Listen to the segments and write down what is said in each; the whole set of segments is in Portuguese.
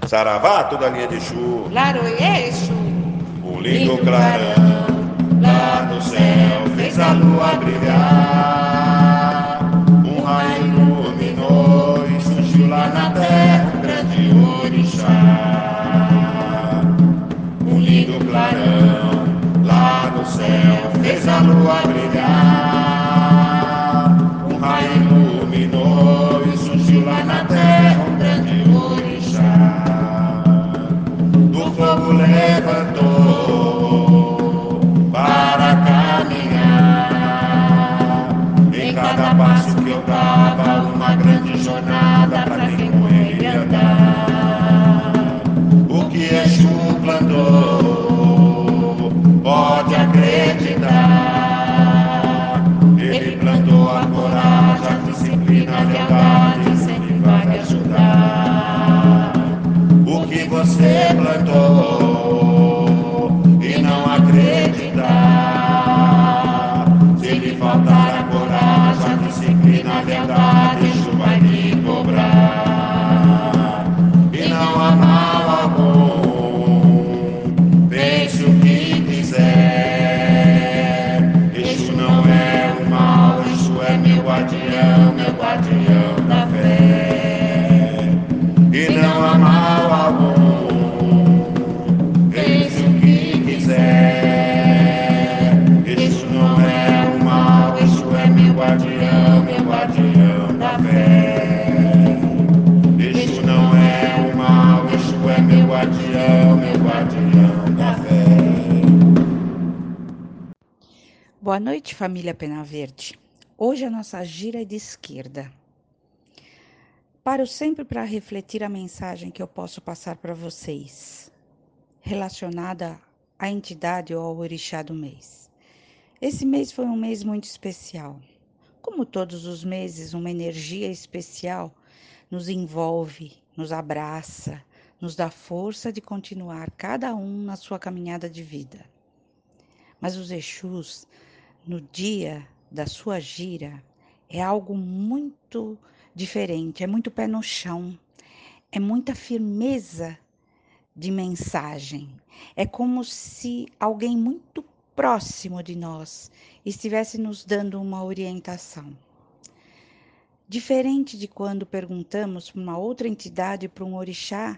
Saravá, toda linha de Exu. Laroie, Exu. Um lindo clarão lá no céu fez a lua brilhar. Um raio iluminou e surgiu lá na terra um grande orixá. Um lindo clarão lá no céu fez a lua brilhar. Um raio iluminou e surgiu lá na terra um grande orixá. Do fogo levantou para caminhar. Em cada passo que eu dava, uma grande jornada para quem com ele andar. O que Exu plantou, pode acreditar. Ele plantou a coragem, a disciplina, a lealdade, sempre vai ajudar. O que você plantou e não acreditar. Se lhe faltar a coragem, a disciplina, a lealdade, Exu vai lhe cobrar. E não há mal algum, pense o que quiser. Exu não é o mal, Exu é meu guardião da fé. E não há mal algum, pense o que quiser. Exu não é o mal, Exu é meu guardião da fé. Exu não é o mal, Exu é meu guardião da fé. Boa noite, família Pena Verde. Hoje a nossa gira é de esquerda. Paro sempre para refletir a mensagem que eu posso passar para vocês, relacionada à entidade ou ao orixá do mês. Esse mês foi um mês muito especial. Como todos os meses, uma energia especial nos envolve, nos abraça, nos dá força de continuar cada um na sua caminhada de vida. Mas os Exus, no dia da sua gira, é algo muito diferente, é muito pé no chão, é muita firmeza de mensagem. É como se alguém muito próximo de nós estivesse nos dando uma orientação. Diferente de quando perguntamos para uma outra entidade, para um orixá,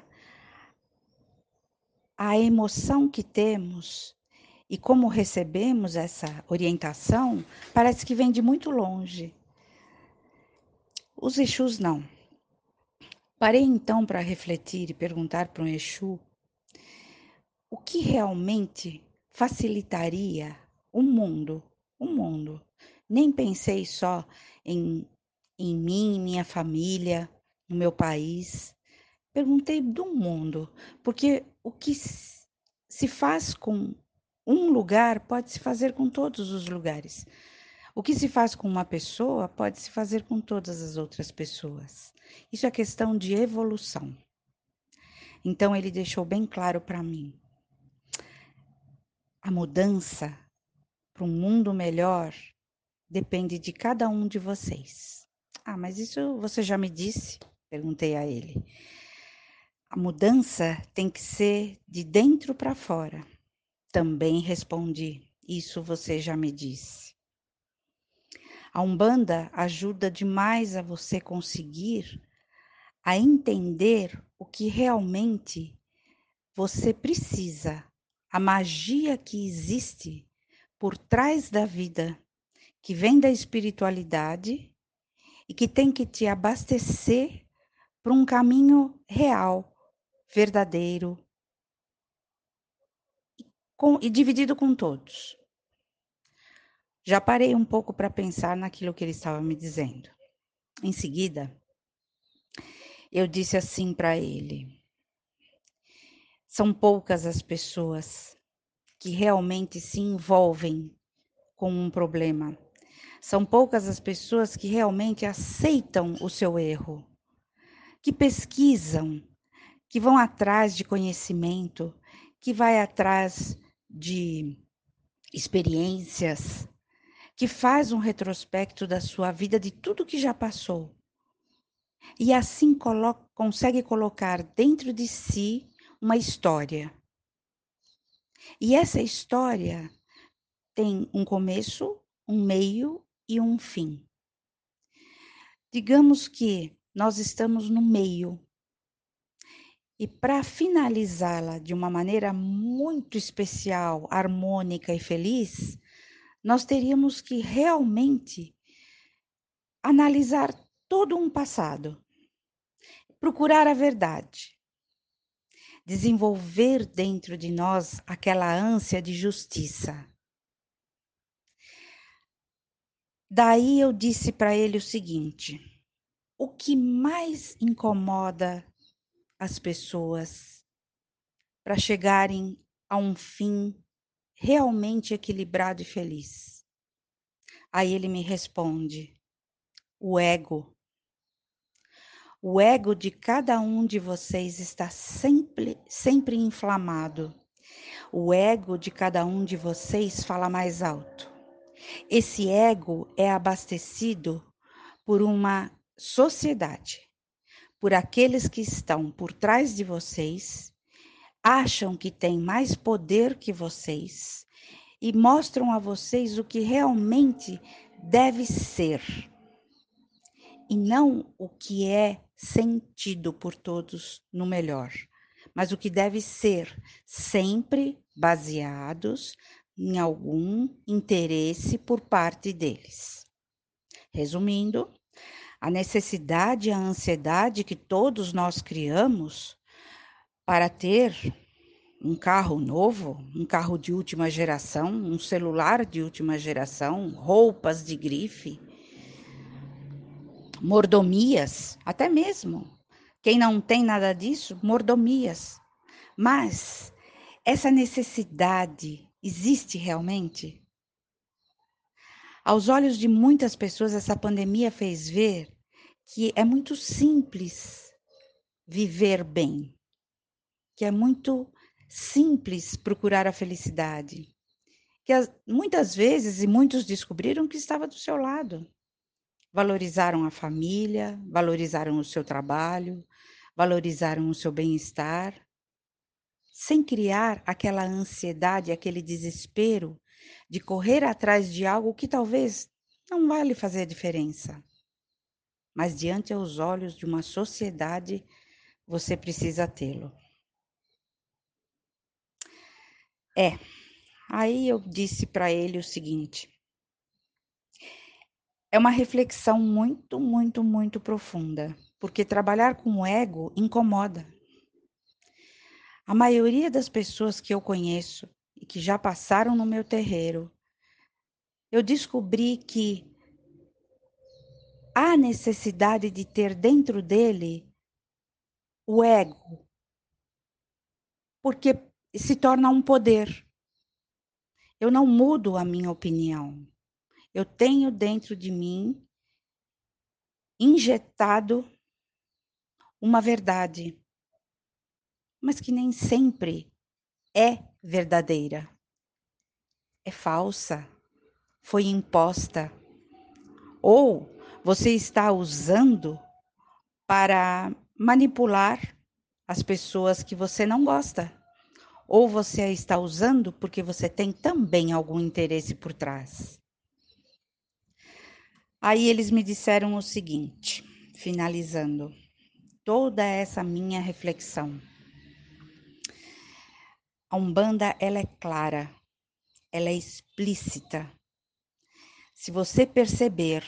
a emoção que temos e como recebemos essa orientação parece que vem de muito longe. Os Exus não. Parei então para refletir e perguntar para um Exu o que realmente facilitaria o mundo. Nem pensei só em, em mim, minha família, no meu país. Perguntei do mundo, porque o que se faz com um lugar pode se fazer com todos os lugares. O que se faz com uma pessoa pode se fazer com todas as outras pessoas. Isso é questão de evolução. Então ele deixou bem claro para mim. A mudança para um mundo melhor depende de cada um de vocês. Ah, mas isso você já me disse? Perguntei a ele. A mudança tem que ser de dentro para fora. Também respondi. Isso você já me disse. A Umbanda ajuda demais a você conseguir a entender o que realmente você precisa, a magia que existe por trás da vida, que vem da espiritualidade e que tem que te abastecer para um caminho real, verdadeiro e dividido com todos. Já parei um pouco para pensar naquilo que ele estava me dizendo. Em seguida, eu disse assim para ele: são poucas as pessoas que realmente se envolvem com um problema. São poucas as pessoas que realmente aceitam o seu erro, que pesquisam, que vão atrás de conhecimento, que vai atrás de experiências, que faz um retrospecto da sua vida, de tudo que já passou. e assim consegue colocar dentro de si uma história. E essa história tem um começo, um meio e um fim. Digamos que nós estamos no meio. E para finalizá-la de uma maneira muito especial, harmônica e feliz, nós teríamos que realmente analisar todo um passado, procurar a verdade, desenvolver dentro de nós aquela ânsia de justiça. Daí eu disse para ele o seguinte: o que mais incomoda as pessoas para chegarem a um fim realmente equilibrado e feliz? Aí ele me responde: o ego. O ego de cada um de vocês está sempre inflamado. O ego de cada um de vocês fala mais alto. Esse ego é abastecido por uma sociedade, por aqueles que estão por trás de vocês, acham que têm mais poder que vocês e mostram a vocês o que realmente deve ser e não o que é sentido por todos no melhor, mas o que deve ser, sempre baseados em algum interesse por parte deles. Resumindo, a necessidade e a ansiedade que todos nós criamos para ter um carro novo, um carro de última geração, um celular de última geração, roupas de grife, mordomias, até mesmo. Quem não tem nada disso, mordomias. Mas essa necessidade existe realmente? Aos olhos de muitas pessoas, essa pandemia fez ver que é muito simples viver bem, que é muito simples procurar a felicidade, que muitas vezes e muitos descobriram que estava do seu lado. Valorizaram a família, valorizaram o seu trabalho, valorizaram o seu bem-estar, sem criar aquela ansiedade, aquele desespero de correr atrás de algo que talvez não vale fazer diferença. Mas diante aos olhos de uma sociedade, você precisa tê-lo. Aí eu disse para ele o seguinte: é uma reflexão muito, muito, muito profunda, porque trabalhar com o ego incomoda. A maioria das pessoas que eu conheço e que já passaram no meu terreiro, eu descobri que há necessidade de ter dentro dele o ego, porque se torna um poder. Eu não mudo a minha opinião. Eu tenho dentro de mim injetado uma verdade, mas que nem sempre é verdadeira. É falsa, foi imposta. Ou você está usando para manipular as pessoas que você não gosta. Ou você a está usando porque você tem também algum interesse por trás. Aí eles me disseram o seguinte, finalizando toda essa minha reflexão. A Umbanda, ela é clara, ela é explícita. Se você perceber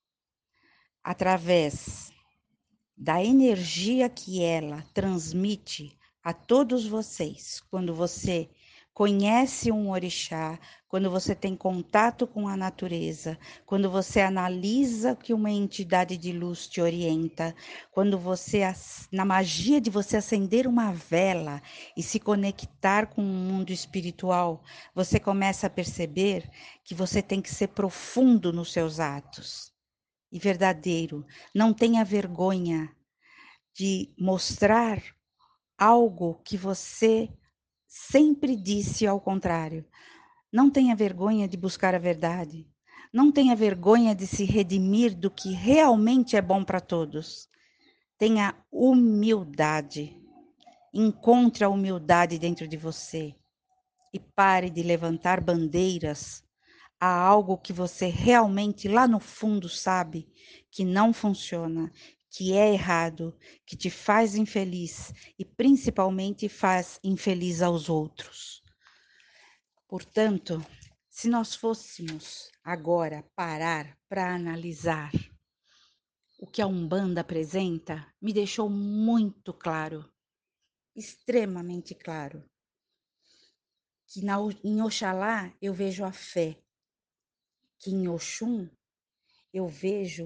através da energia que ela transmite a todos vocês, quando você conhece um orixá, quando você tem contato com a natureza, quando você analisa que uma entidade de luz te orienta, quando você, na magia de você acender uma vela e se conectar com o mundo espiritual, você começa a perceber que você tem que ser profundo nos seus atos e verdadeiro. Não tenha vergonha de mostrar algo que você sempre disse ao contrário. Não tenha vergonha de buscar a verdade. Não tenha vergonha de se redimir do que realmente é bom para todos. Tenha humildade. Encontre a humildade dentro de você e pare de levantar bandeiras a algo que você realmente lá no fundo sabe que não funciona, que é errado, que te faz infeliz e principalmente faz infeliz aos outros. Portanto, se nós fôssemos agora parar para analisar o que a Umbanda apresenta, me deixou muito claro, extremamente claro, que em Oxalá eu vejo a fé, que em Oxum eu vejo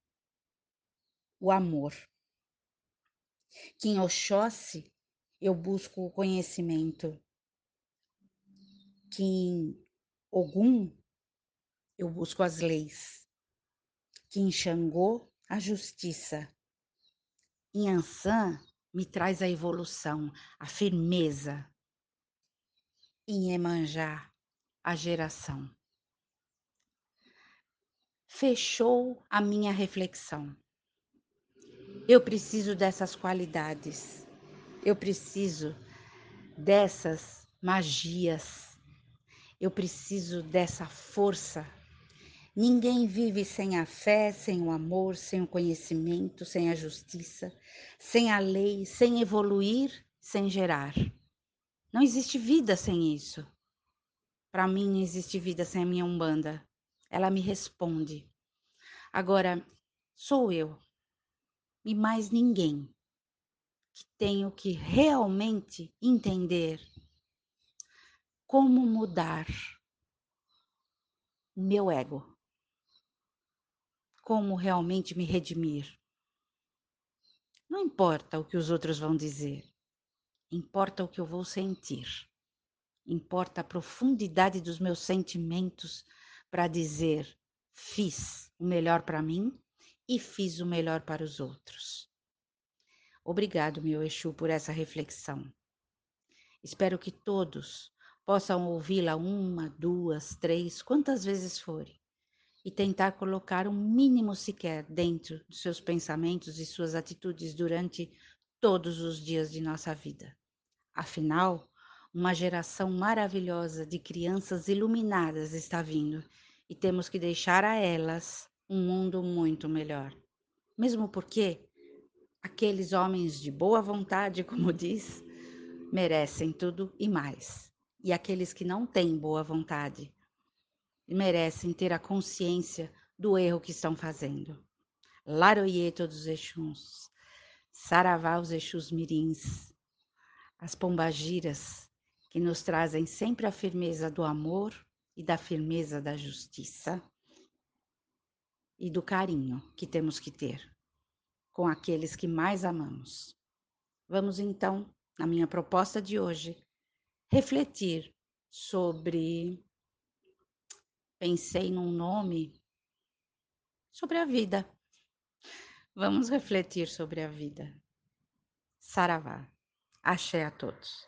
o amor, que em Oxóssi eu busco o conhecimento, que em Ogum eu busco as leis, que em Xangô a justiça, em Ansan me traz a evolução, a firmeza, em Iemanjá a geração. Fechou a minha reflexão. Eu preciso dessas qualidades, eu preciso dessas magias, eu preciso dessa força. Ninguém vive sem a fé, sem o amor, sem o conhecimento, sem a justiça, sem a lei, sem evoluir, sem gerar. Não existe vida sem isso. Para mim não existe vida sem a minha Umbanda. Ela me responde. Agora, sou eu e mais ninguém que tenho que realmente entender como mudar meu ego, como realmente me redimir. Não importa o que os outros vão dizer, importa o que eu vou sentir, importa a profundidade dos meus sentimentos para dizer: fiz o melhor para mim e fiz o melhor para os outros. Obrigado, meu Exu, por essa reflexão. Espero que todos possam ouvi-la 1, 2, 3, quantas vezes forem, e tentar colocar um mínimo sequer dentro dos seus pensamentos e suas atitudes durante todos os dias de nossa vida. Afinal, uma geração maravilhosa de crianças iluminadas está vindo e temos que deixar a elas um mundo muito melhor. Mesmo porque aqueles homens de boa vontade, como diz, merecem tudo e mais. E aqueles que não têm boa vontade merecem ter a consciência do erro que estão fazendo. Laroie todos os Exus, Saravá os Exus mirins, as pombagiras que nos trazem sempre a firmeza do amor e da firmeza da justiça e do carinho que temos que ter com aqueles que mais amamos. Vamos então, na minha proposta de hoje, refletir sobre, pensei num nome, sobre a vida. Vamos refletir sobre a vida. Saravá. Axé a todos.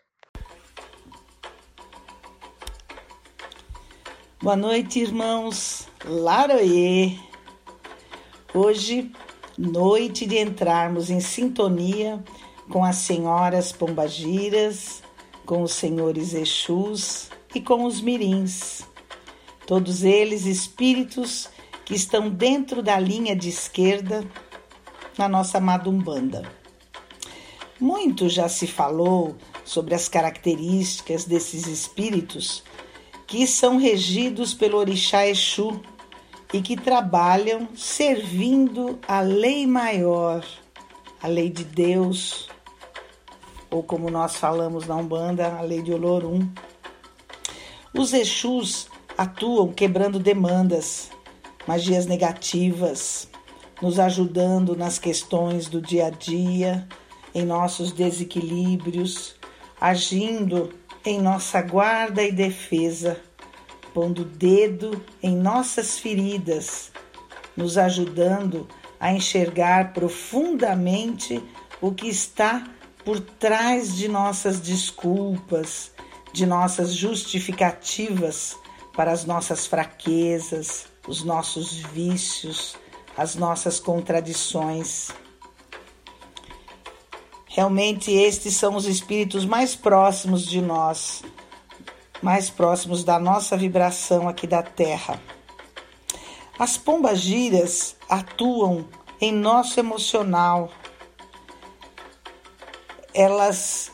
Boa noite, irmãos. Laroie. Hoje, noite de entrarmos em sintonia com as senhoras pombagiras, com os senhores Exus e com os mirins. Todos eles espíritos que estão dentro da linha de esquerda na nossa amada Umbanda. Muito já se falou sobre as características desses espíritos que são regidos pelo Orixá Exu e que trabalham servindo a lei maior, a lei de Deus, ou como nós falamos na Umbanda, a lei de Olorum. Os Exus atuam quebrando demandas, magias negativas, nos ajudando nas questões do dia a dia, em nossos desequilíbrios, agindo em nossa guarda e defesa, pondo o dedo em nossas feridas, nos ajudando a enxergar profundamente o que está por trás de nossas desculpas, de nossas justificativas para as nossas fraquezas, os nossos vícios, as nossas contradições. Realmente estes são os espíritos mais próximos de nós, mais próximos da nossa vibração aqui da Terra. As pombagiras atuam em nosso emocional. Elas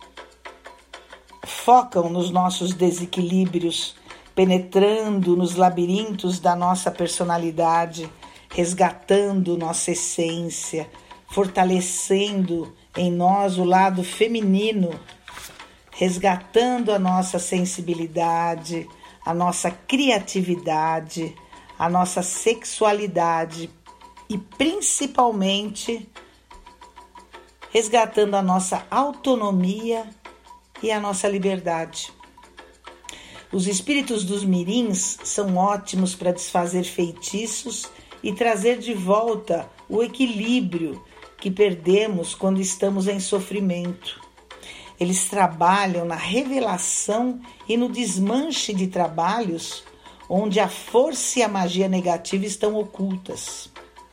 focam nos nossos desequilíbrios, penetrando nos labirintos da nossa personalidade, resgatando nossa essência, fortalecendo em nós o lado feminino, resgatando a nossa sensibilidade, a nossa criatividade, a nossa sexualidade e principalmente resgatando a nossa autonomia e a nossa liberdade. Os espíritos dos mirins são ótimos para desfazer feitiços e trazer de volta o equilíbrio que perdemos quando estamos em sofrimento. Eles trabalham na revelação e no desmanche de trabalhos onde a força e a magia negativa estão ocultas.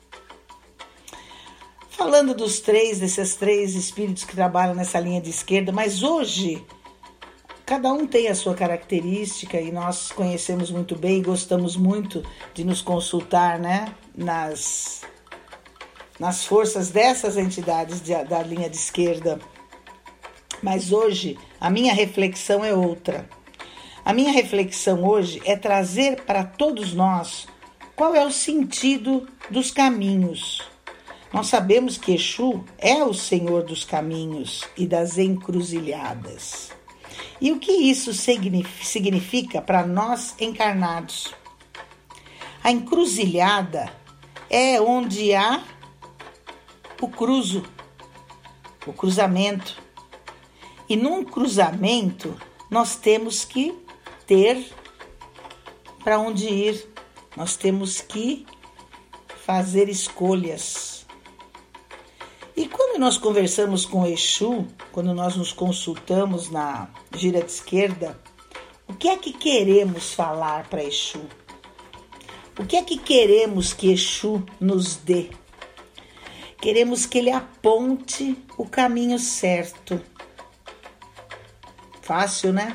Falando desses três espíritos que trabalham nessa linha de esquerda, mas hoje cada um tem a sua característica e nós conhecemos muito bem e gostamos muito de nos consultar, né, nas forças dessas entidades da linha de esquerda. Mas hoje a minha reflexão é outra. A minha reflexão hoje é trazer para todos nós qual é o sentido dos caminhos. Nós sabemos que Exu é o Senhor dos caminhos e das encruzilhadas. E o que isso significa para nós encarnados? A encruzilhada é onde há o cruzamento. E num cruzamento nós temos que ter para onde ir. Nós temos que fazer escolhas. E quando nós conversamos com Exu, quando nós nos consultamos na gira de esquerda, o que é que queremos falar para Exu? O que é que queremos que Exu nos dê? Queremos que ele aponte o caminho certo. Fácil, né?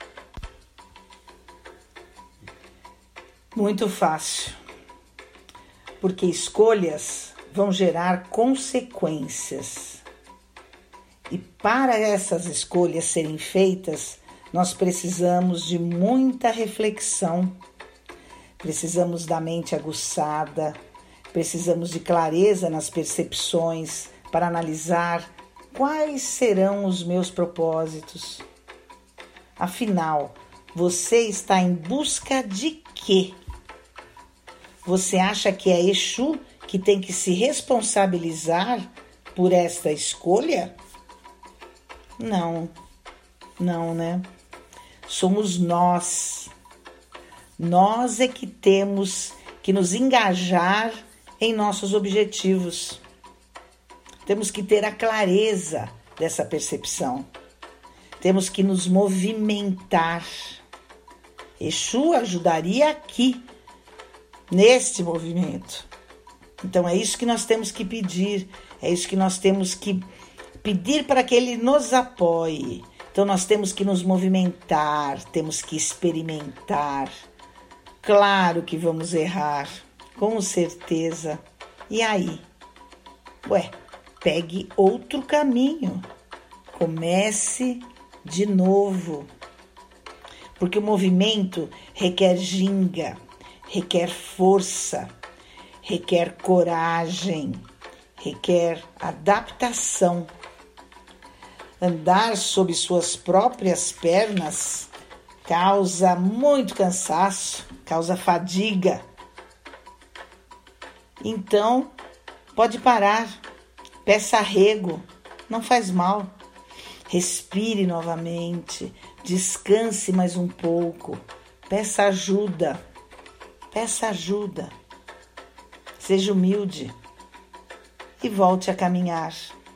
Muito fácil. Porque escolhas vão gerar consequências. E para essas escolhas serem feitas, nós precisamos de muita reflexão, precisamos da mente aguçada, precisamos de clareza nas percepções para analisar quais serão os meus propósitos. Afinal, você está em busca de quê? Você acha que é Exu que tem que se responsabilizar por esta escolha? Não, né? Somos nós. Nós é que temos que nos engajar em nossos objetivos. Temos que ter a clareza dessa percepção. Temos que nos movimentar. Exu ajudaria aqui, neste movimento. Então é isso que nós temos que pedir, é isso que nós temos que pedir para que ele nos apoie. Então nós temos que nos movimentar, temos que experimentar. Claro que vamos errar, com certeza. E aí? Pegue outro caminho. Comece de novo. Porque o movimento requer ginga, requer força, requer coragem, requer adaptação. Andar sob suas próprias pernas causa muito cansaço, causa fadiga. Então, pode parar, peça arrego, não faz mal. Respire novamente, descanse mais um pouco, peça ajuda. Seja humilde e volte a caminhar.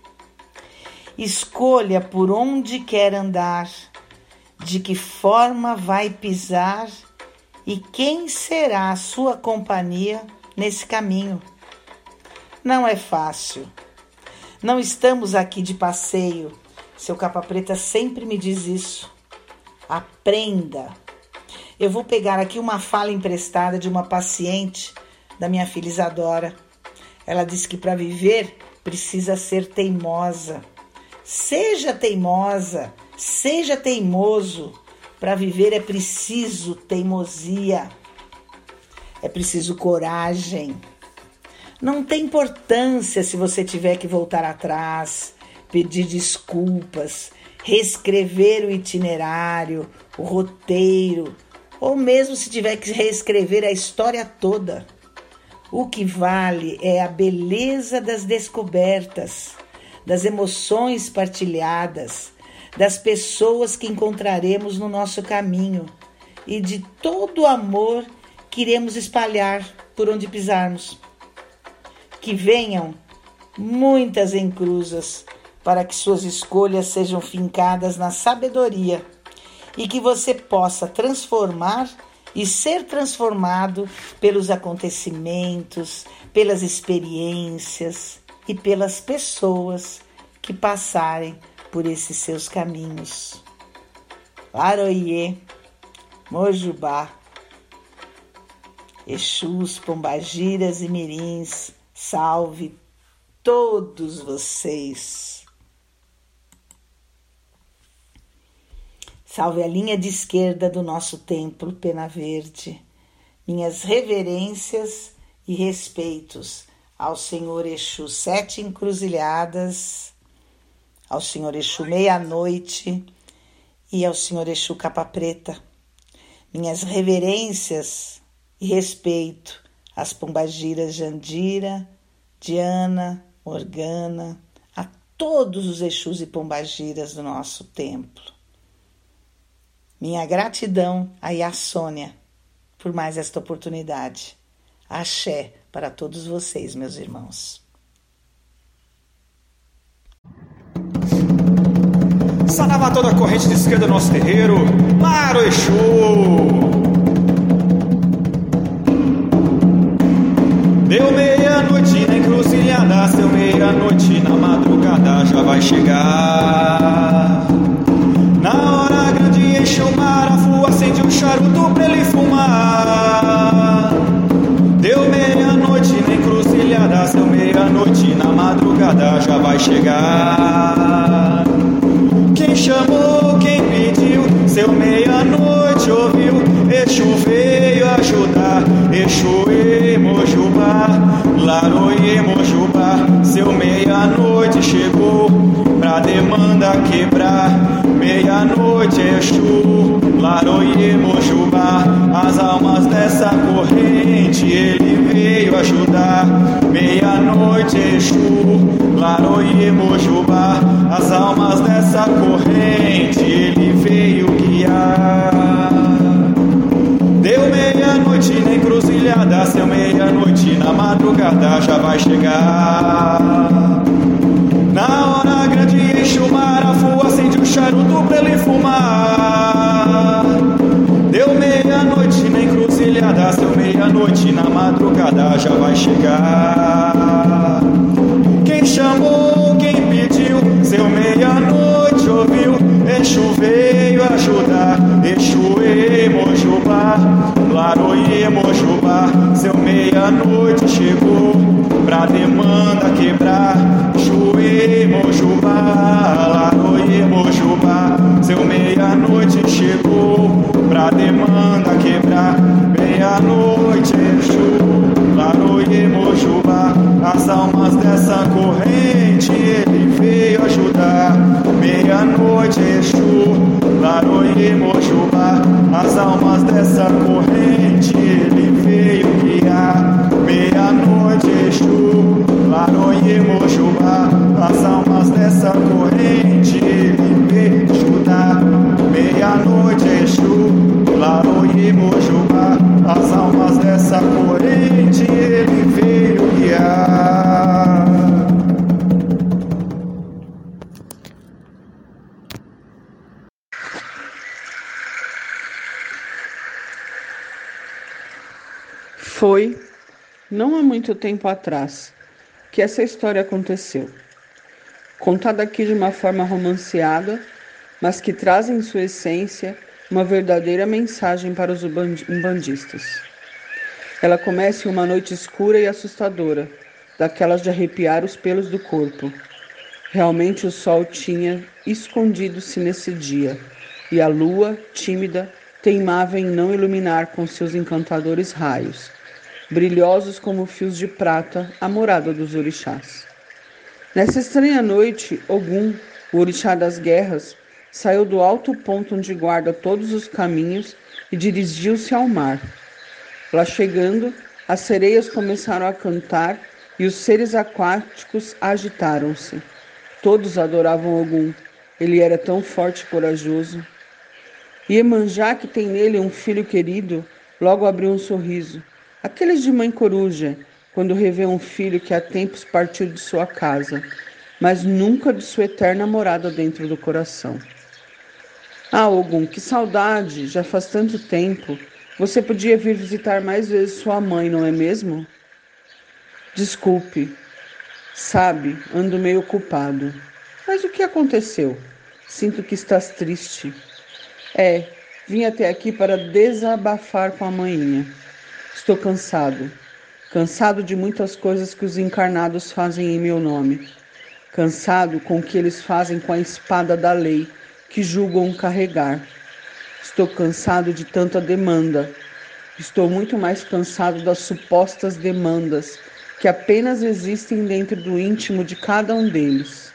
Escolha por onde quer andar, de que forma vai pisar e quem será a sua companhia nesse caminho. Não é fácil. Não estamos aqui de passeio. Seu capa preta sempre me diz isso. Aprenda. Eu vou pegar aqui uma fala emprestada de uma paciente da minha filha Isadora. Ela disse que para viver precisa ser teimosa. Seja teimosa, seja teimoso. Para viver é preciso teimosia. É preciso coragem. Não tem importância se você tiver que voltar atrás, pedir desculpas, reescrever o itinerário, o roteiro, ou mesmo se tiver que reescrever a história toda. O que vale é a beleza das descobertas, das emoções partilhadas, das pessoas que encontraremos no nosso caminho e de todo o amor que iremos espalhar por onde pisarmos. Que venham muitas encruzas para que suas escolhas sejam fincadas na sabedoria e que você possa transformar e ser transformado pelos acontecimentos, pelas experiências e pelas pessoas que passarem por esses seus caminhos. Laroiê, Mojubá, Exus, Pombagiras e Mirins, salve todos vocês. Salve a linha de esquerda do nosso templo Pena Verde. Minhas reverências e respeitos ao Senhor Exu Sete Encruzilhadas, ao Senhor Exu Meia-Noite e ao Senhor Exu Capa Preta. Minhas reverências e respeito às Pombagiras Jandira, Diana, Morgana, a todos os Exus e Pombagiras do nosso templo. Minha gratidão a Iá Sônia por mais esta oportunidade. Axé para todos vocês, meus irmãos. Saravá toda a corrente de esquerda do nosso terreiro, Laro Exu! Deu meia-noite na encruzilhada, seu meia-noite na madrugada já vai chegar. Na hora grande encheu o marafu, acende um charuto pra ele fumar. Deu meia-noite na encruzilhada, seu meia-noite na madrugada já vai chegar. Quem chamou, quem pediu, seu meia-noite ouviu. Exu veio ajudar, Exu e Mojubá, Laroie Mojubá. Seu meia-noite chegou pra demanda quebrar. Meia-noite Exu, Laroie Mojubá. As almas dessa corrente ele veio ajudar. Meia-noite Exu, Laroie Mojubá. As almas dessa corrente ele veio guiar. Deu meia-noite na encruzilhada, seu meia-noite na madrugada já vai chegar. Na hora grande enche o marafu, acende o charuto pra ele fumar. Deu meia-noite na encruzilhada, seu meia-noite na madrugada já vai chegar. Quem chamou, quem pediu, seu meia-noite ouviu. Exu veio ajudar, Exu e Mojubá, Laroie Mojubá. Seu meia-noite chegou pra demanda quebrar. Exu e Mojubá, Laroie Mojubá. Seu meia-noite chegou pra demanda quebrar. Meia-noite Exu, Laroie Mojubá. As almas dessa corrente ele veio ajudar. Meia-noite Exu, Laroie Mojubá. As almas dessa corrente ele veio guiar. Meia-noite Exu, Laroie Mojubá. As almas dessa corrente ele veio ajudar. Meia-noite Exu, Laroie Mojubá. As almas dessa corrente ele veio guiar. Foi, não há muito tempo atrás, que essa história aconteceu. contada aqui de uma forma romanceada, mas que traz em sua essência uma verdadeira mensagem para os umbandistas. Ela começa em uma noite escura e assustadora, daquelas de arrepiar os pelos do corpo. Realmente o sol tinha escondido-se nesse dia, e a lua, tímida, teimava em não iluminar com seus encantadores raios, brilhosos como fios de prata, a morada dos orixás. Nessa estranha noite, Ogum, o orixá das guerras, saiu do alto ponto onde guarda todos os caminhos e dirigiu-se ao mar. Lá chegando, as sereias começaram a cantar e os seres aquáticos agitaram-se. Todos adoravam Ogum. Ele era tão forte e corajoso. Iemanjá, que tem nele um filho querido, logo abriu um sorriso. Aqueles de mãe coruja, quando revê um filho que há tempos partiu de sua casa, mas nunca de sua eterna morada dentro do coração. Ah, Ogum, que saudade! Já faz tanto tempo. Você podia vir visitar mais vezes sua mãe, não é mesmo? Desculpe. Sabe, ando meio ocupado. Mas o que aconteceu? Sinto que estás triste. Vim até aqui para desabafar com a manhinha. Estou cansado. Cansado de muitas coisas que os encarnados fazem em meu nome. Cansado com o que eles fazem com a espada da lei, que julgam carregar. Estou cansado de tanta demanda. Estou muito mais cansado das supostas demandas, que apenas existem dentro do íntimo de cada um deles.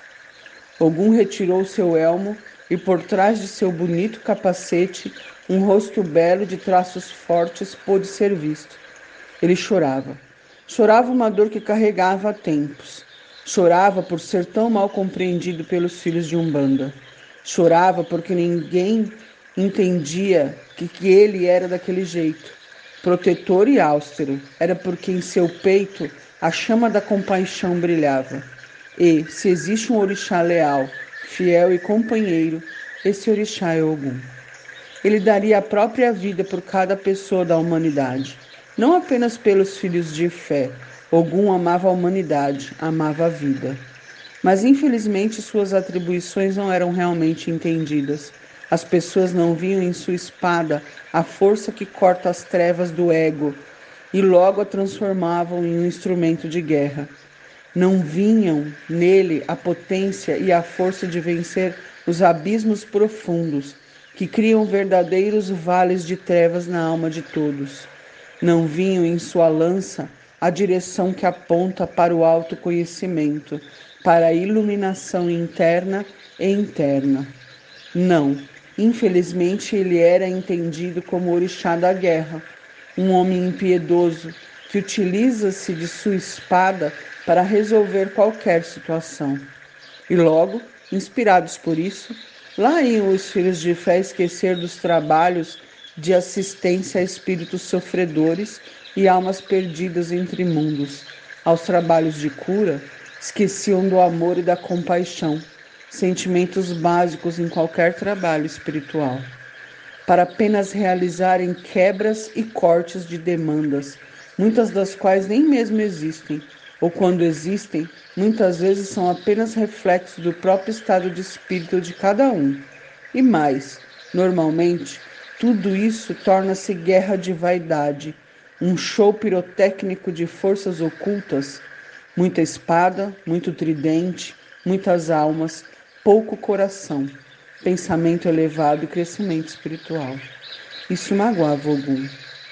Ogum retirou seu elmo e por trás de seu bonito capacete, um rosto belo de traços fortes pôde ser visto. Ele chorava. Chorava uma dor que carregava há tempos. Chorava por ser tão mal compreendido pelos filhos de Umbanda. Chorava porque ninguém entendia que ele era daquele jeito. Protetor e austero, era porque em seu peito a chama da compaixão brilhava. E, se existe um orixá leal, fiel e companheiro, esse orixá é Ogum. Ele daria a própria vida por cada pessoa da humanidade, não apenas pelos filhos de fé. Ogum amava a humanidade, amava a vida. Mas infelizmente suas atribuições não eram realmente entendidas. As pessoas não viam em sua espada a força que corta as trevas do ego e logo a transformavam em um instrumento de guerra. Não vinham nele a potência e a força de vencer os abismos profundos que criam verdadeiros vales de trevas na alma de todos. Não vinham em sua lança a direção que aponta para o autoconhecimento, para a iluminação interna e interna. Não, infelizmente ele era entendido como orixá da guerra, um homem impiedoso que utiliza-se de sua espada para resolver qualquer situação. E logo, inspirados por isso, lá iam os filhos de fé esquecer dos trabalhos de assistência a espíritos sofredores e almas perdidas entre mundos. Aos trabalhos de cura, esqueciam do amor e da compaixão, sentimentos básicos em qualquer trabalho espiritual, para apenas realizarem quebras e cortes de demandas, muitas das quais nem mesmo existem, ou quando existem, muitas vezes são apenas reflexos do próprio estado de espírito de cada um. E mais, normalmente, tudo isso torna-se guerra de vaidade, um show pirotécnico de forças ocultas, muita espada, muito tridente, muitas almas, pouco coração, pensamento elevado e crescimento espiritual. Isso magoava Ogum.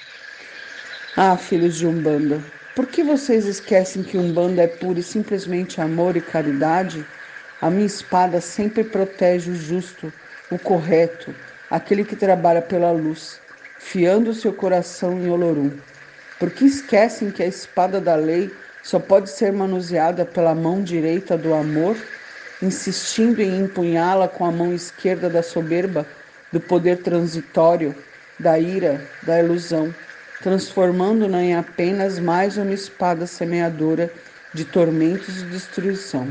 Ah, filhos de Umbanda, por que vocês esquecem que Umbanda é pura e simplesmente amor e caridade? A minha espada sempre protege o justo, o correto, aquele que trabalha pela luz, fiando seu coração em Olorum. Por que esquecem que a espada da lei só pode ser manuseada pela mão direita do amor, insistindo em empunhá-la com a mão esquerda da soberba, do poder transitório, da ira, da ilusão, transformando-na em apenas mais uma espada semeadora de tormentos e destruição?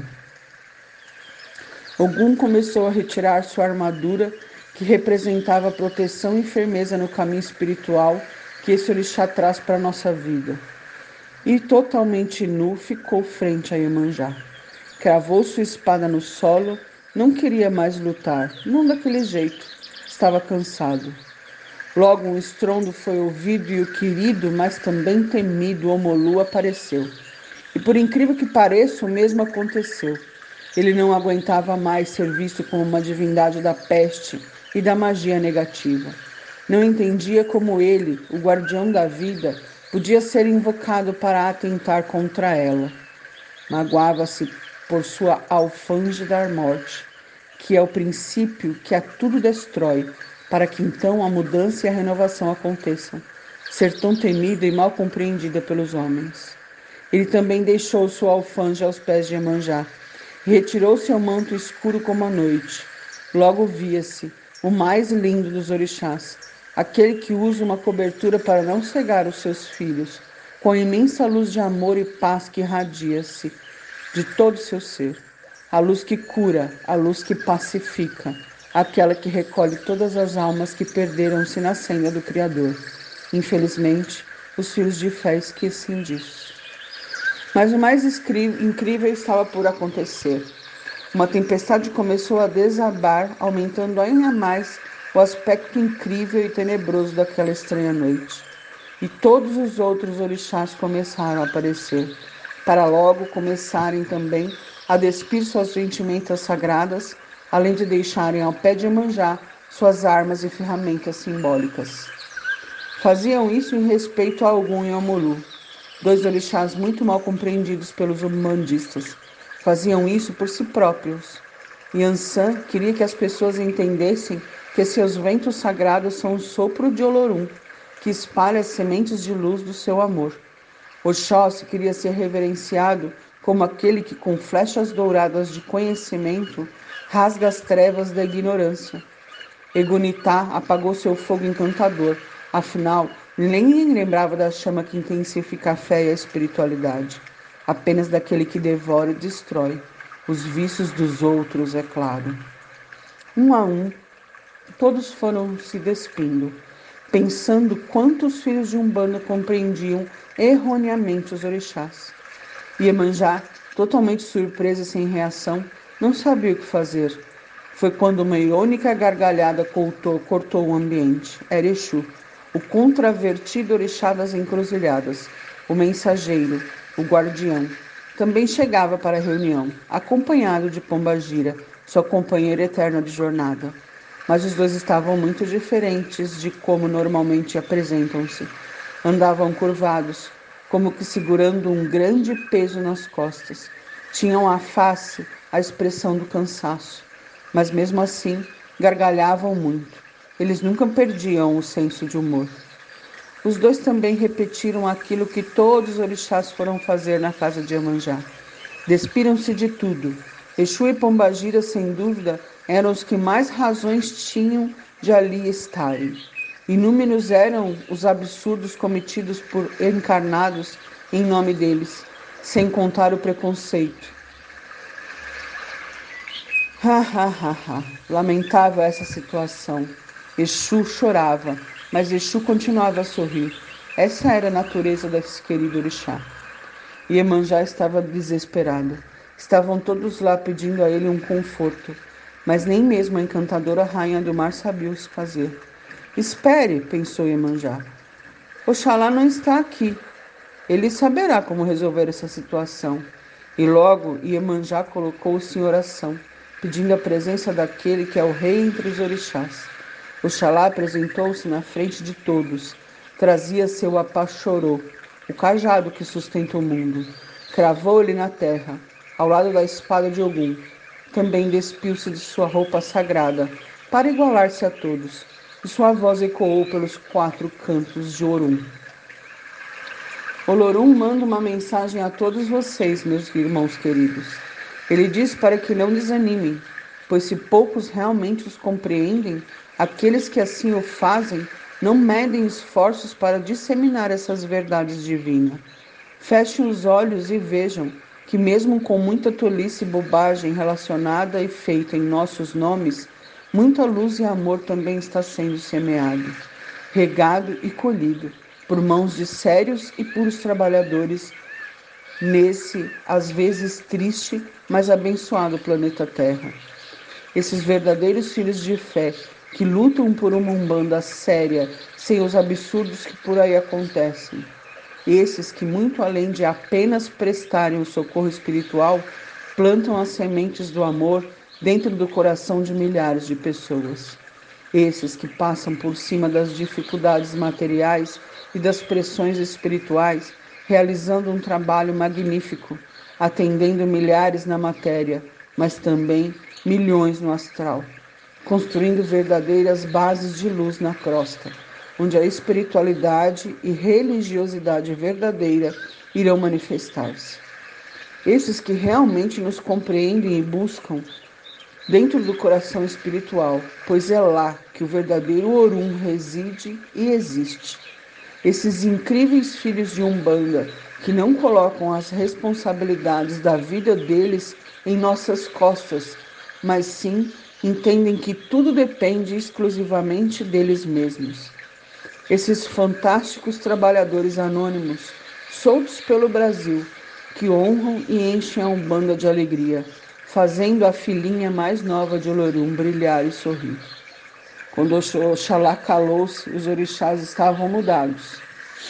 Ogum começou a retirar sua armadura, que representava proteção e firmeza no caminho espiritual que esse orixá traz para a nossa vida. E totalmente nu ficou frente a Iemanjá. Cravou sua espada no solo, não queria mais lutar, não daquele jeito, estava cansado. Logo um estrondo foi ouvido e o querido, mas também temido Omolu apareceu. E por incrível que pareça, o mesmo aconteceu. Ele não aguentava mais ser visto como uma divindade da peste e da magia negativa. Não entendia como ele, o guardião da vida, podia ser invocado para atentar contra ela. Magoava-se por sua alfange da morte, que é o princípio que a tudo destrói, para que então a mudança e a renovação aconteçam. Ser tão temida e mal compreendida pelos homens. Ele também deixou sua alfanja aos pés de Iemanjá, e retirou seu manto escuro como a noite. Logo via-se o mais lindo dos orixás, aquele que usa uma cobertura para não cegar os seus filhos, com a imensa luz de amor e paz que irradia-se de todo o seu ser. A luz que cura, a luz que pacifica, aquela que recolhe todas as almas que perderam-se na senda do Criador. Infelizmente, os filhos de fé esquecem disso. Mas o mais incrível estava por acontecer. Uma tempestade começou a desabar, aumentando ainda mais o aspecto incrível e tenebroso daquela estranha noite. E todos os outros orixás começaram a aparecer, para logo começarem também a despir suas vestimentas sagradas, além de deixarem ao pé de Iemanjá suas armas e ferramentas simbólicas. Faziam isso em respeito a Ogum e Omolu, dois orixás muito mal compreendidos pelos umbandistas. Faziam isso por si próprios. Yansan queria que as pessoas entendessem que seus ventos sagrados são o sopro de Olorum, que espalha as sementes de luz do seu amor. Oxóssi queria ser reverenciado como aquele que, com flechas douradas de conhecimento, rasga as trevas da ignorância. Egunitá apagou seu fogo encantador, afinal, ninguém lembrava da chama que intensifica a fé e a espiritualidade, apenas daquele que devora e destrói os vícios dos outros, é claro. Um a um, todos foram se despindo, pensando quantos filhos de Umbanda compreendiam erroneamente os orixás. Iemanjá, totalmente surpresa e sem reação, não sabia o que fazer. Foi quando uma irônica gargalhada cortou o ambiente. Era Exu, o contravertido orixá das encruzilhadas, o mensageiro, o guardião. Também chegava para a reunião, acompanhado de Pombagira, sua companheira eterna de jornada. Mas os dois estavam muito diferentes de como normalmente apresentam-se. Andavam curvados, como que segurando um grande peso nas costas. Tinham à face a expressão do cansaço, mas mesmo assim gargalhavam muito. Eles nunca perdiam o senso de humor. Os dois também repetiram aquilo que todos os orixás foram fazer na casa de Iemanjá. Despiram-se de tudo. Exu e Pombagira, sem dúvida, eram os que mais razões tinham de ali estarem. Inúmeros eram os absurdos cometidos por encarnados em nome deles, sem contar o preconceito. Lamentável essa situação. Exu chorava, mas Exu continuava a sorrir. Essa era a natureza desse querido orixá. Iemanjá estava desesperado. Estavam todos lá pedindo a ele um conforto, mas nem mesmo a encantadora rainha do mar sabia o que fazer. Espere, pensou Iemanjá. Oxalá não está aqui. Ele saberá como resolver essa situação. E logo Iemanjá colocou-se em oração, pedindo a presença daquele que é o rei entre os orixás. Oxalá apresentou-se na frente de todos. Trazia seu apachorô, o cajado que sustenta o mundo. Cravou-lhe na terra, ao lado da espada de Ogum. Também despiu-se de sua roupa sagrada, para igualar-se a todos, e sua voz ecoou pelos 4 cantos de Orum. Olorum manda uma mensagem a todos vocês, meus irmãos queridos. Ele diz para que não desanimem, pois se poucos realmente os compreendem, aqueles que assim o fazem não medem esforços para disseminar essas verdades divinas. Fechem os olhos e vejam que mesmo com muita tolice e bobagem relacionada e feita em nossos nomes, muita luz e amor também está sendo semeado, regado e colhido por mãos de sérios e puros trabalhadores nesse, às vezes triste mais abençoado planeta Terra. Esses verdadeiros filhos de fé que lutam por uma umbanda séria, sem os absurdos que por aí acontecem. Esses que, muito além de apenas prestarem o socorro espiritual, plantam as sementes do amor dentro do coração de milhares de pessoas. Esses que passam por cima das dificuldades materiais e das pressões espirituais, realizando um trabalho magnífico, atendendo milhares na matéria, mas também milhões no astral, construindo verdadeiras bases de luz na crosta, onde a espiritualidade e religiosidade verdadeira irão manifestar-se. Esses que realmente nos compreendem e buscam dentro do coração espiritual, pois é lá que o verdadeiro Orum reside e existe. Esses incríveis filhos de Umbanda que não colocam as responsabilidades da vida deles em nossas costas, mas sim entendem que tudo depende exclusivamente deles mesmos. Esses fantásticos trabalhadores anônimos, soltos pelo Brasil, que honram e enchem a Umbanda de alegria, fazendo a filhinha mais nova de Olorum brilhar e sorrir. Quando Oxalá calou-se, os orixás estavam mudados.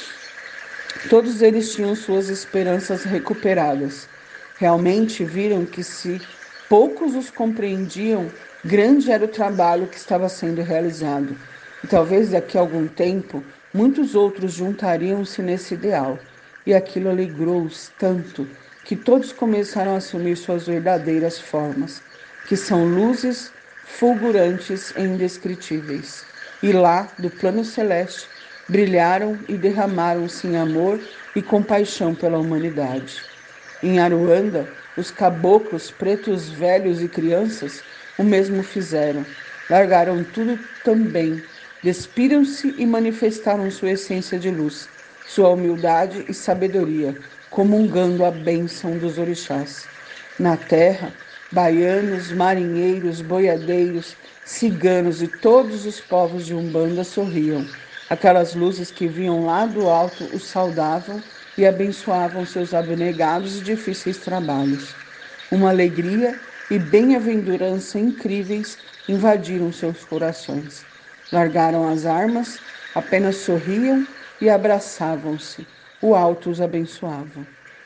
Todos eles tinham suas esperanças recuperadas. Realmente viram que, se poucos os compreendiam, grande era o trabalho que estava sendo realizado. E talvez daqui a algum tempo, muitos outros juntariam-se nesse ideal. E aquilo alegrou-os tanto que todos começaram a assumir suas verdadeiras formas, que são luzes fulgurantes e indescritíveis. E lá, do plano celeste, brilharam e derramaram-se em amor e compaixão pela humanidade. Em Aruanda, os caboclos, pretos velhos e crianças, o mesmo fizeram. Largaram tudo também, despiram-se e manifestaram sua essência de luz, sua humildade e sabedoria, comungando a bênção dos orixás. Na terra, baianos, marinheiros, boiadeiros, ciganos e todos os povos de Umbanda sorriam. Aquelas luzes que vinham lá do alto os saudavam e abençoavam seus abnegados e difíceis trabalhos. Uma alegria e bem-aventurança incríveis invadiram seus corações. Largaram as armas, apenas sorriam e abraçavam-se. O alto os abençoava.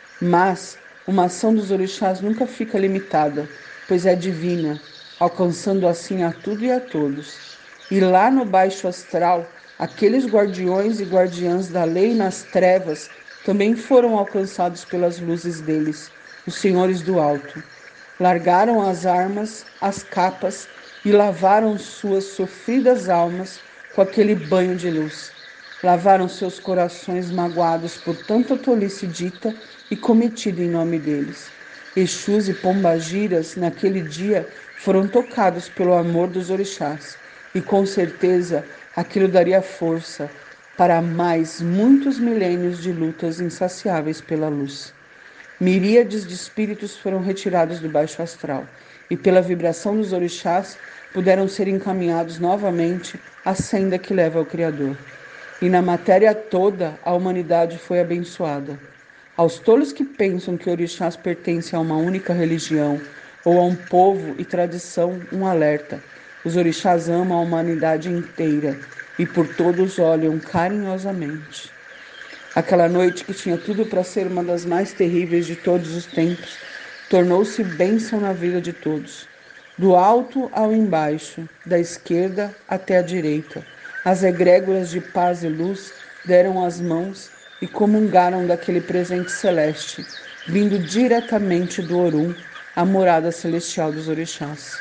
Mas uma ação dos orixás nunca fica limitada, pois é divina, alcançando assim a tudo e a todos. E lá no baixo astral, aqueles guardiões e guardiãs da lei nas trevas também foram alcançados pelas luzes deles, os senhores do alto. Largaram as armas, as capas e lavaram suas sofridas almas com aquele banho de luz. Lavaram seus corações magoados por tanta tolice dita e cometida em nome deles. Exus e pombagiras, naquele dia, foram tocados pelo amor dos orixás, e com certeza aquilo daria força para mais muitos milênios de lutas insaciáveis pela luz. Miríades de espíritos foram retirados do baixo astral, e pela vibração dos orixás puderam ser encaminhados novamente à senda que leva ao Criador. E na matéria toda a humanidade foi abençoada. Aos tolos que pensam que orixás pertencem a uma única religião ou a um povo e tradição, um alerta. Os orixás amam a humanidade inteira e por todos olham carinhosamente. Aquela noite, que tinha tudo para ser uma das mais terríveis de todos os tempos, tornou-se bênção na vida de todos. Do alto ao embaixo, da esquerda até a direita, as egrégoras de paz e luz deram as mãos e comungaram daquele presente celeste, vindo diretamente do Orum, a morada celestial dos orixás.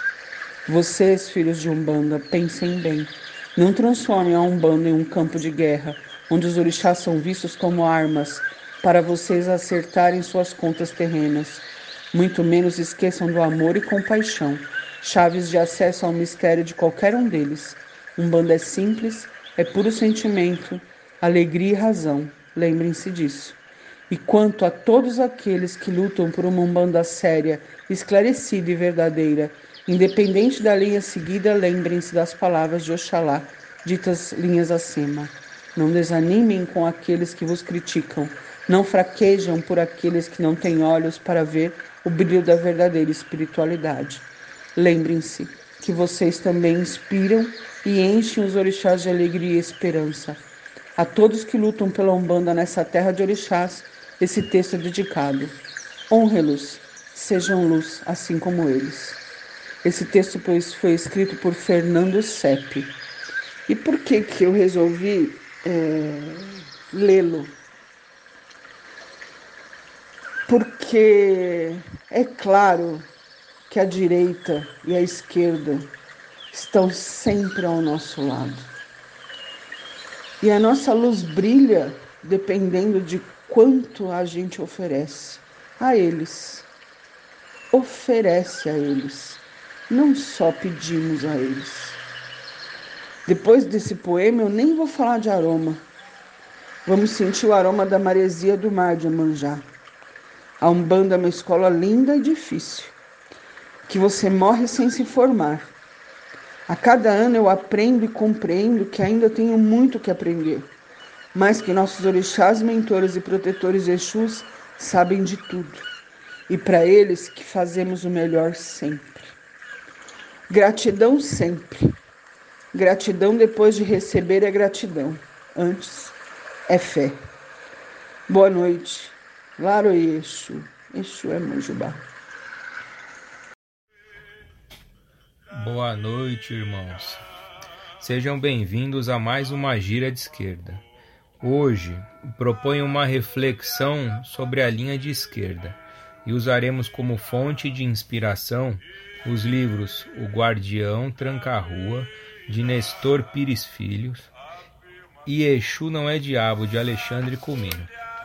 Vocês, filhos de Umbanda, pensem bem. Não transformem a Umbanda em um campo de guerra, onde os orixás são vistos como armas para vocês acertarem suas contas terrenas. Muito menos esqueçam do amor e compaixão, chaves de acesso ao mistério de qualquer um deles. Umbanda é simples, é puro sentimento, alegria e razão. Lembrem-se disso. E quanto a todos aqueles que lutam por uma Umbanda séria, esclarecida e verdadeira, independente da linha seguida, lembrem-se das palavras de Oxalá, ditas linhas acima. Não desanimem com aqueles que vos criticam. Não fraquejam por aqueles que não têm olhos para ver o brilho da verdadeira espiritualidade. Lembrem-se que vocês também inspiram e enchem os orixás de alegria e esperança. A todos que lutam pela Umbanda nessa terra de orixás, esse texto é dedicado. Honre-los, sejam luz, assim como eles. Esse texto, pois, foi escrito por Fernando Sepp. E por que eu resolvi lê-lo? Porque é claro que a direita e a esquerda estão sempre ao nosso lado. E a nossa luz brilha dependendo de quanto a gente oferece a eles. Oferece a eles, não só pedimos a eles. Depois desse poema eu nem vou falar de aroma. Vamos sentir o aroma da maresia do mar de Iemanjá. A Umbanda é uma escola linda e difícil, que você morre sem se formar. A cada ano eu aprendo e compreendo que ainda tenho muito que aprender, mas que nossos orixás, mentores e protetores Exus sabem de tudo, e para eles que fazemos o melhor sempre. Gratidão sempre. Gratidão depois de receber é gratidão, antes é fé. Boa noite. Laroie Exu. Exu é Manjubá. Boa noite, irmãos. Sejam bem-vindos a mais uma Gira de Esquerda. Hoje proponho uma reflexão sobre a linha de esquerda e usaremos como fonte de inspiração os livros O Guardião Tranca-Rua, de Nestor Pires Filho, e Exu Não é Diabo, de Alexandre Comino.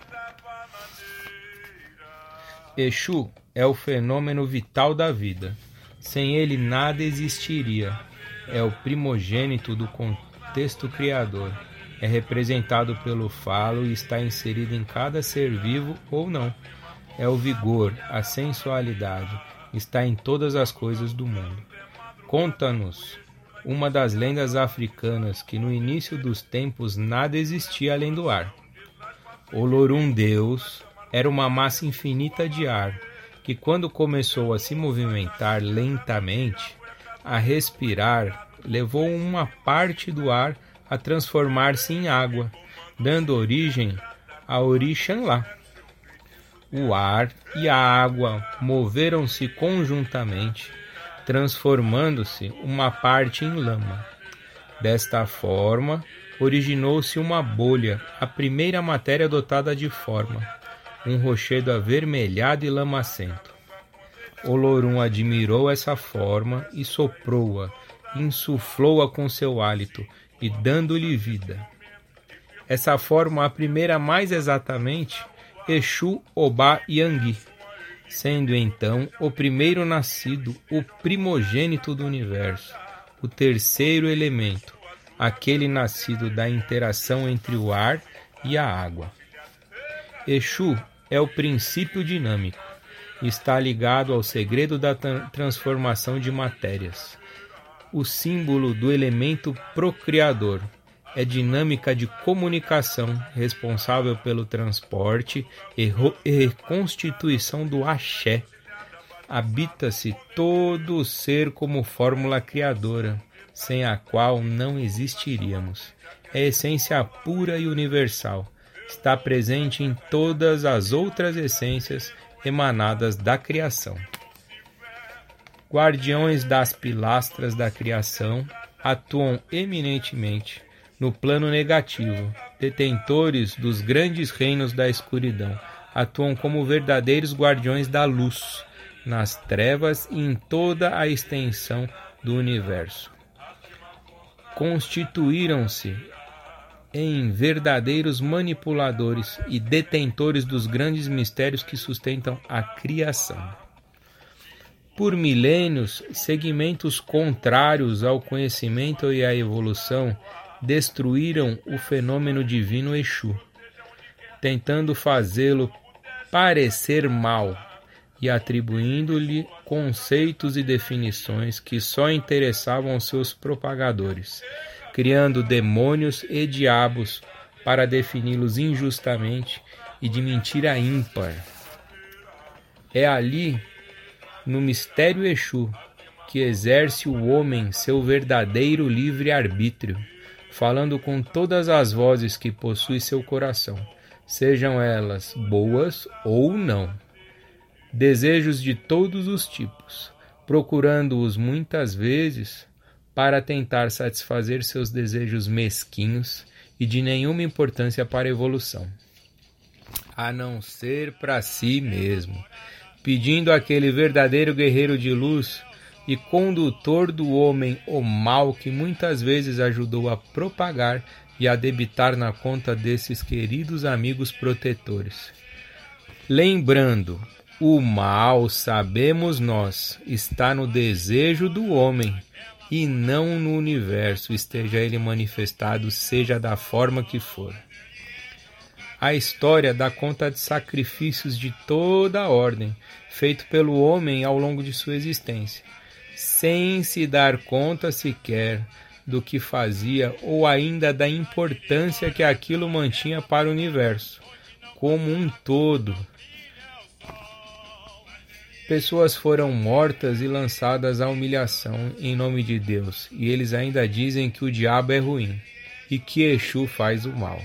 Exu é o fenômeno vital da vida. Sem ele nada existiria. É o primogênito do contexto criador. É representado pelo falo e está inserido em cada ser vivo ou não. É o vigor, a sensualidade. Está em todas as coisas do mundo. Conta-nos uma das lendas africanas que no início dos tempos nada existia além do ar. Olorum Deus era uma massa infinita de ar, que quando começou a se movimentar lentamente, a respirar, levou uma parte do ar a transformar-se em água, dando origem a Orixalá. O ar e a água moveram-se conjuntamente, transformando-se uma parte em lama. Desta forma, originou-se uma bolha, a primeira matéria dotada de forma, um rochedo avermelhado e lamacento. Olorum admirou essa forma e soprou-a, insuflou-a com seu hálito e dando-lhe vida. Essa forma, a primeira mais exatamente, Exu Obá Yangui, sendo então o primeiro nascido, o primogênito do universo, o terceiro elemento, aquele nascido da interação entre o ar e a água. Exu é o princípio dinâmico, está ligado ao segredo da transformação de matérias. O símbolo do elemento procriador é dinâmica de comunicação, responsável pelo transporte e reconstituição do axé. Habita-se todo o ser como fórmula criadora, sem a qual não existiríamos. É essência pura e universal. Está presente em todas as outras essências emanadas da criação. Guardiões das pilastras da criação atuam eminentemente no plano negativo. Detentores dos grandes reinos da escuridão atuam como verdadeiros guardiões da luz, nas trevas e em toda a extensão do universo. Constituíram-se em verdadeiros manipuladores e detentores dos grandes mistérios que sustentam a criação. Por milênios, segmentos contrários ao conhecimento e à evolução destruíram o fenômeno divino Exu, tentando fazê-lo parecer mal e atribuindo-lhe conceitos e definições que só interessavam aos seus propagadores, criando demônios e diabos para defini-los injustamente e de mentira ímpar. É ali, no mistério Exu, que exerce o homem seu verdadeiro livre-arbítrio, falando com todas as vozes que possui seu coração, sejam elas boas ou não. Desejos de todos os tipos, procurando-os muitas vezes para tentar satisfazer seus desejos mesquinhos e de nenhuma importância para a evolução, a não ser para si mesmo, pedindo àquele verdadeiro guerreiro de luz e condutor do homem o mal que muitas vezes ajudou a propagar e a debitar na conta desses queridos amigos protetores. Lembrando, o mal, sabemos nós, está no desejo do homem e não no universo, esteja ele manifestado, seja da forma que for. A história dá conta de sacrifícios de toda a ordem, feito pelo homem ao longo de sua existência, sem se dar conta sequer do que fazia ou ainda da importância que aquilo mantinha para o universo como um todo. Pessoas foram mortas e lançadas à humilhação em nome de Deus, e eles ainda dizem que o diabo é ruim e que Exu faz o mal.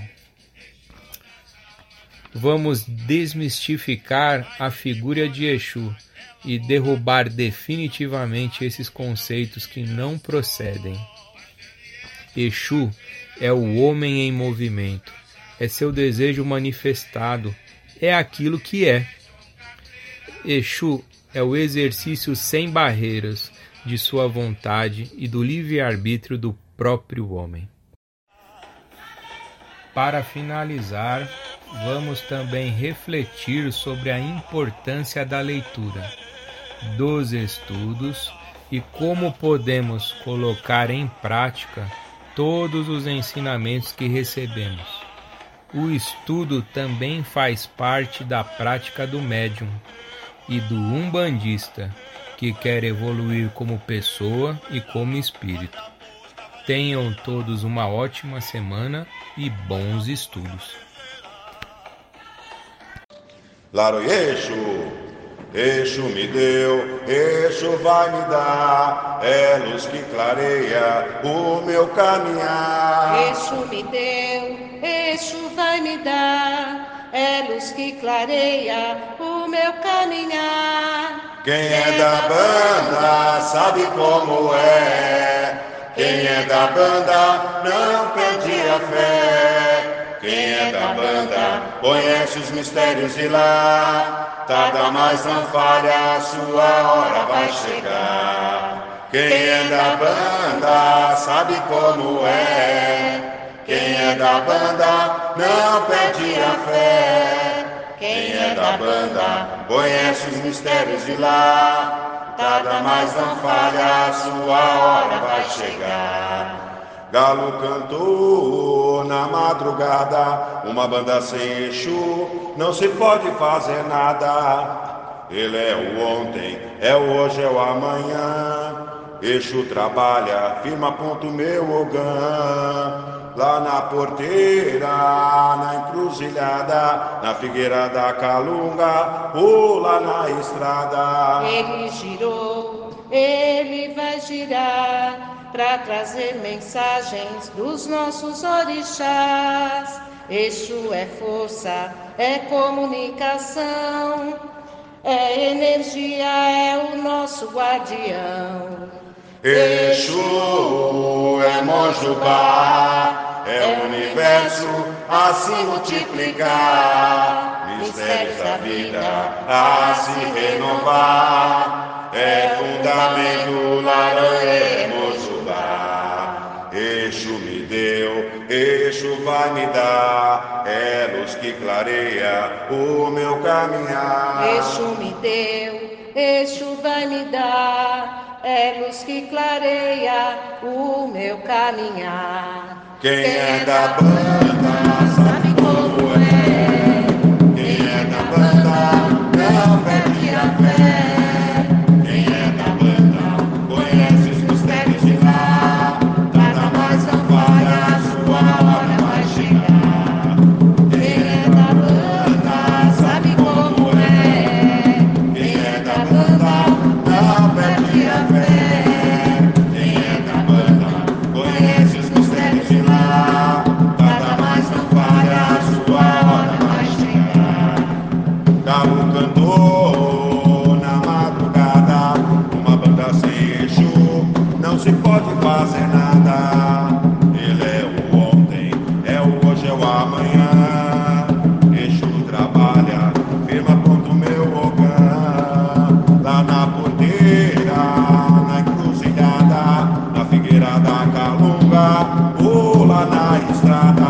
Vamos desmistificar a figura de Exu e derrubar definitivamente esses conceitos que não procedem. Exu é o homem em movimento, é seu desejo manifestado, é aquilo que é. Exu é o exercício sem barreiras de sua vontade e do livre-arbítrio do próprio homem. Para finalizar, vamos também refletir sobre a importância da leitura, dos estudos e como podemos colocar em prática todos os ensinamentos que recebemos. O estudo também faz parte da prática do médium e do umbandista, que quer evoluir como pessoa e como espírito. Tenham todos uma ótima semana e bons estudos. Laro Exu, Exu me deu, Exu vai me dar, é luz que clareia o meu caminhar. Exu me deu, Exu vai me dar, é luz que clareia o meu caminhar. Quem é da banda sabe como é, quem é da banda não perde a fé. Quem é da banda conhece os mistérios de lá, tarda mais não falha, a sua hora vai chegar. Quem é da banda sabe como é, quem é da banda não perde a fé. Quem é da banda conhece os mistérios de lá, tarda mais não falha, a sua hora vai chegar. Galo cantou na madrugada, uma banda sem Exu, não se pode fazer nada. Ele é o ontem, é o hoje, é o amanhã. Exu trabalha, firma ponto meu ogã. Lá na porteira, na encruzilhada, na figueira da Calunga, ou lá na estrada. Ele girou, ele vai girar, para trazer mensagens dos nossos orixás. Exu é força, é comunicação, é energia, é o nosso guardião. Exu é Monjubá, é o universo a se multiplicar, mistérios da vida a se renovar, é fundamento Laranjê Monjubá. Exu me deu, Exu vai me dar, é luz que clareia o meu caminhar. Exu me deu, Exu vai me dar, é luz que clareia o meu caminhar. Quem é da banda sabe como é, quem é da banda não perde a fé. Quem é da banda conhece os mistérios de lá, nada mais não falha, a sua hora vai chegar. Quem é da banda sabe como é, quem nada. Ele é o ontem, é o hoje, é o amanhã. Exu trabalha, firma pronto meu ogã. Lá na porteira, na encruzilhada, na figueira da Calunga, ou lá na estrada.